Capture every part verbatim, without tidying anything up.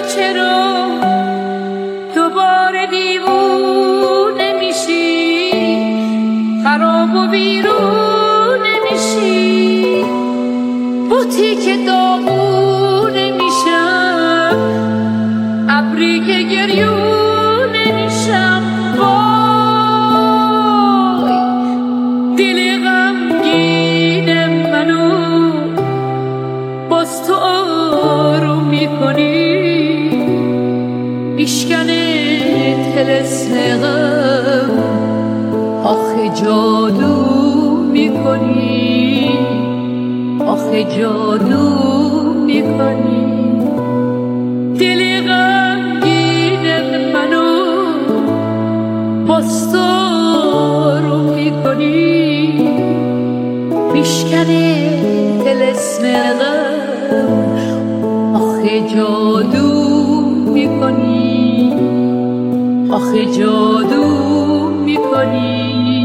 چرا دوباره دیوونه میشی، خراب و ویرونه میشی، بوتی که داغونه میشم، ابری که گریونه میشم. وای دل غمگین منو باز تو آروم میکنی، میشکنه طلسم غم، آخه جادو میکنی، آخه جادو میکنی. دل غمگین منو باز تو آروم میکنی، میشکنه طلسم غم، آخه جادو میکنی، آخه جادو میکنی.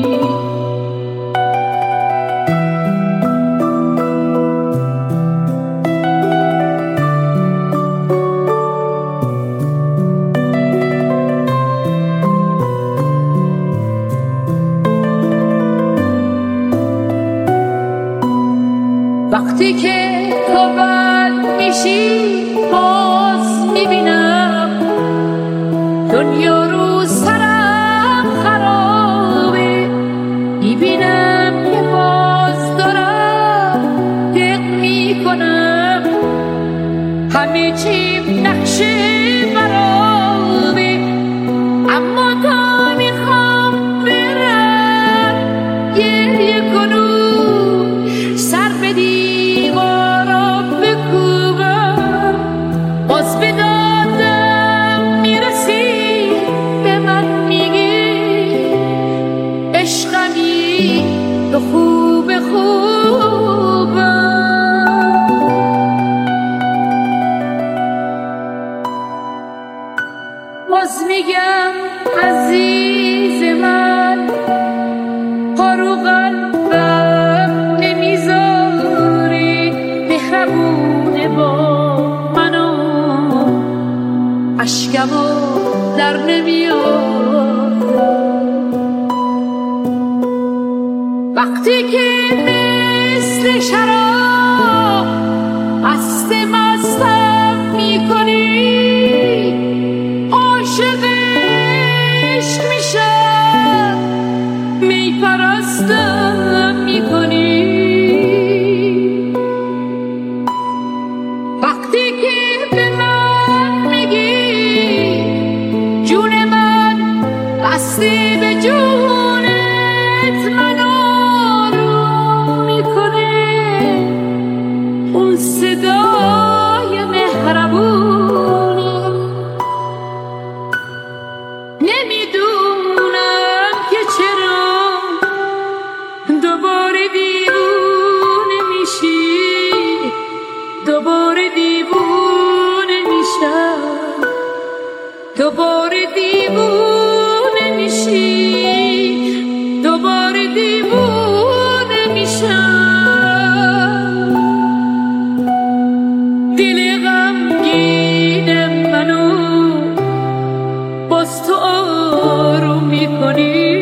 وقتی که تو بد میشی باز میبینم دنیا رو سرم خرابه، میبینم که باز دارم دق میکنم، همه چی نقشه برابه، اما تا میخوام برم گریه کنم، سر به دیوارا بکوبم، باز به دادم میرسی، به من میگی عشقمی تو خوب خوبم. باز میگم عزیز من، پارو قلبم نمیذاری، مهربونه با منو، اشکمو در نمیاد. وقتی که مثل شراب مست مستم میکنی، عاشق عشق میشم، می پرستم میکنی. وقتی که به من میگی جون من بسته به جونت، من آروم میکنه اون صدای مهربونه. نمیدونم که چرا دوباره دیوونه میشی، دوباره دیوونه میشم، دوباره دیوونه میشی، دوباره دیوونه میشم. دل غمگین منو باز تو آروم میکنی،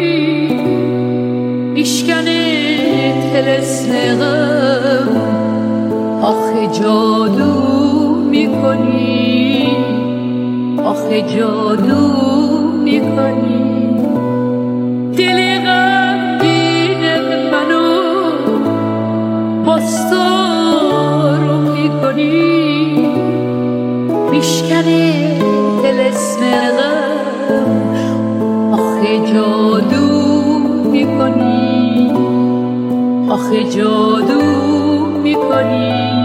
میشکنه طلسم غم، آخه جادو میکنی، آخه جادو میکنی. دل غمگین منو باز تو آروم میکنی، میشکنه طلسم غم، آخه جادو میکنی، آخه جادو میکنی.